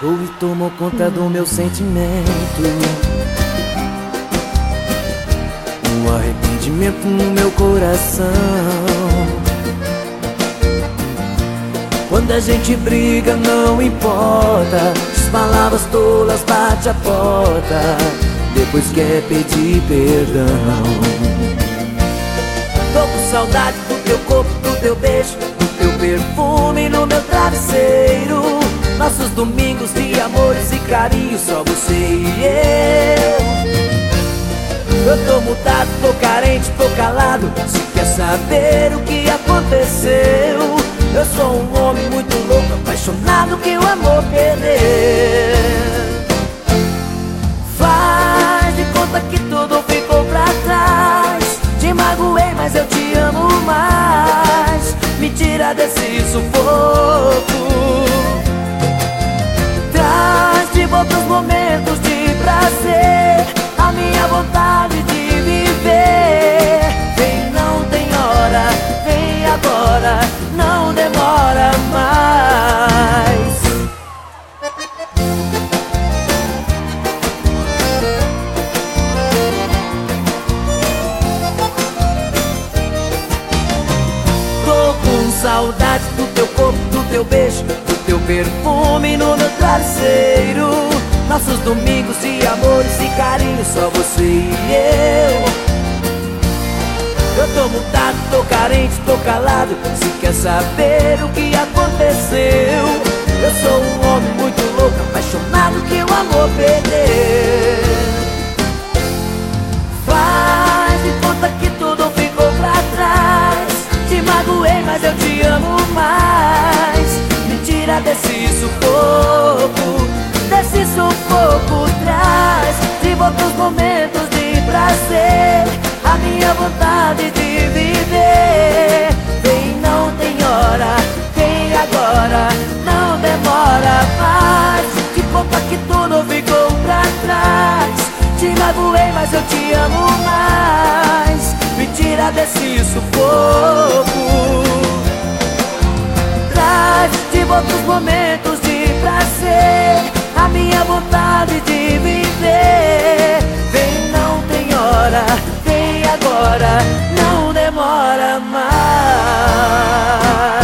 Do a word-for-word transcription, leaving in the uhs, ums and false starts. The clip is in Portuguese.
chegou e tomou conta do meu sentimento. Um arrependimento no meu coração. Quando a gente briga não importa, as palavras tolas bate a porta, depois quer pedir perdão. Tô com saudade do teu corpo, do teu beijo, do teu perfume no meu travesseiro. Nossos domingos de amores e carinho, só você e eu. Eu tô mudado, tô carente, tô calado. Se quer saber o que aconteceu, eu sou um homem muito louco, apaixonado que o amor perdeu. Faz de conta que tudo ficou pra trás. Te magoei, mas eu te amo mais. Me tira desse sufoco. Traz de volta os momentos de prazer, a minha vontade de viver. Vem, não tem hora, vem agora, não demora mais. Tô com saudade do teu corpo, do teu beijo, do teu perfume no meu travesseiro. Nossos domingos de amores e carinho, só você e eu. Eu tô mudado, tô carente, tô calado. Se quer saber o que aconteceu, eu sou um homem muito louco, apaixonado que o amor perdeu. Faz de conta que tudo ficou pra trás. Te magoei, mas eu te amo mais. Me tira desse sufoco, desse sufoco. Traz de volta os momentos de prazer, a minha vontade de viver. Vem, não tem hora, vem agora, não demora mais. Te conta que tudo ficou pra trás. Te magoei, mas eu te amo mais. Me tira desse sufoco. Traz de volta os momentos de prazer, a minha vontade de viver. Vem, não tem hora, vem agora, não demora mais.